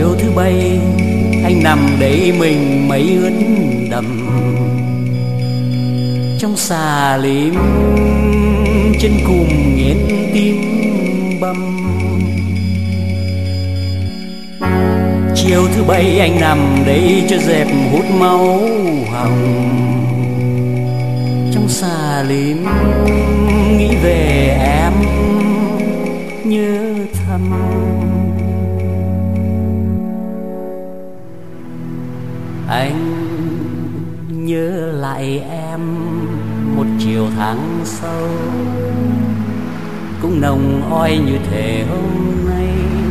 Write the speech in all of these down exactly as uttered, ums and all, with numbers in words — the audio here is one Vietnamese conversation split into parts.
Chiều thứ bảy anh nằm đấy mình mấy ướt đầm, trong xà lim trên cùng nghiến tim bầm. Chiều thứ bảy anh nằm đấy cho dẹp hút máu hồng, trong xà lim nghĩ về em nhớ thầm. Anh nhớ lại em một chiều tháng sau, cũng nồng oi như thể hôm nay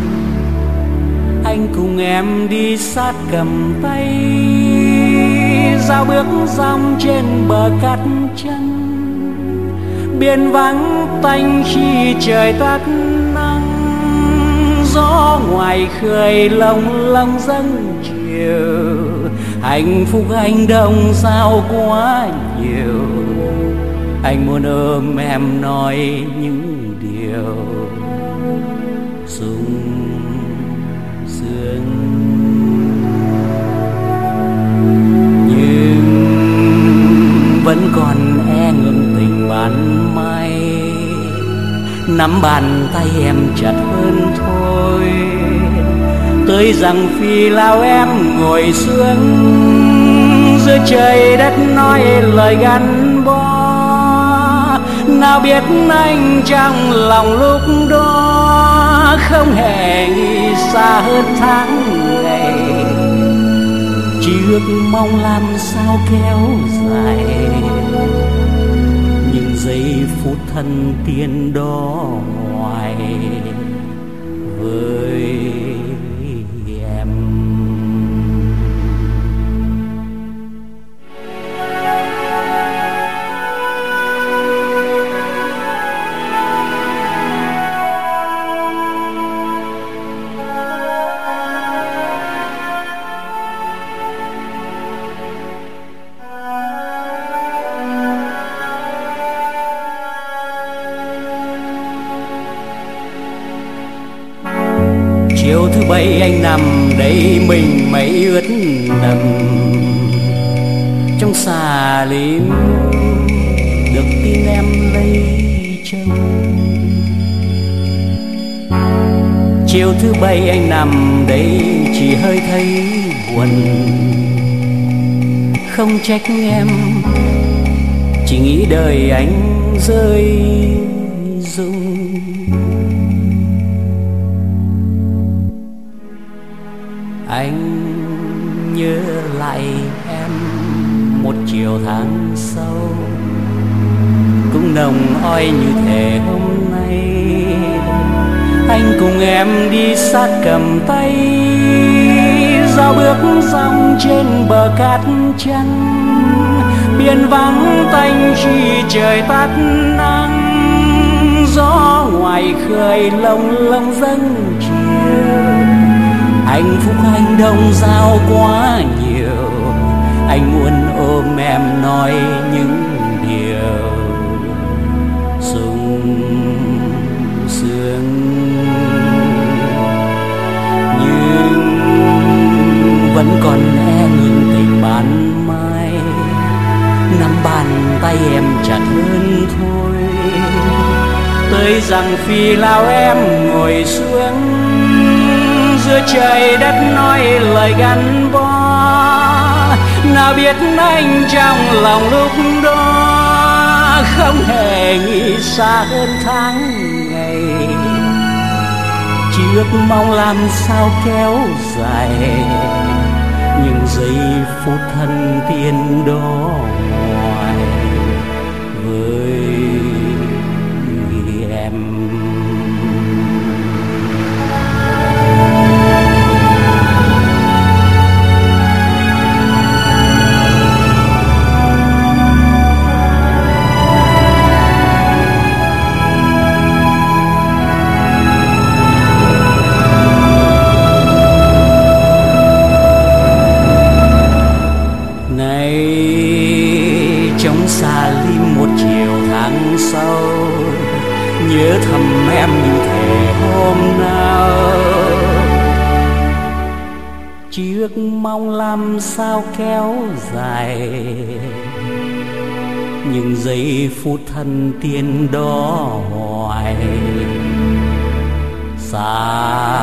anh cùng em đi sát cầm tay, dạo bước dòng trên bờ cát trắng. Biển vắng tanh khi trời tắt nắng, gió ngoài khơi lồng lồng dâng chiều. Hạnh phúc anh đông sao quá nhiều, anh muốn ôm em nói những điều sung sướng. Nhưng vẫn còn e ngượng tình ban mai, nắm bàn tay em chặt hơn thôi. Tới rằng phi lao em ngồi xuống, giữa trời đất nói lời gắn bó. Nào biết anh trong lòng lúc đó không hề nghĩ xa hơn tháng ngày, chỉ ước mong làm sao kéo dài những giây phút thân tiên đó ngoài với em. Chiều thứ bảy anh nằm đấy mình mấy ướt đầm, trong xà lim được tin em lấy chồng. Chiều thứ bảy anh nằm đấy chỉ hơi thấy buồn, không trách em chỉ nghĩ đời anh rơi rụng. Anh nhớ lại em một chiều tháng sau, cũng nồng oi như thể hôm nay anh cùng em đi sát cầm tay, dạo bước dòng trên bờ cát trắng. Biển vắng tanh khi trời tắt nắng, gió ngoài khơi lồng lồng dâng chiều. Hạnh phúc anh đông giao quá nhiều, anh muốn ôm em nói những điều sung sướng. Nhưng vẫn còn e ngượng tình ban mai, nắm bàn tay em chặt hơn thôi. Tới rằng phi lao em ngồi xuống, giữa trời đất nói lời gắn bó. Nào biết anh trong lòng lúc đó không hề nghĩ xa hơn tháng ngày, chỉ ước mong làm sao kéo dài những giây phút thân tiên đó ngoài với em. Trong xà lim một chiều tháng mong làm sao kéo dài những giây phút thân tiên đó hoài. Xa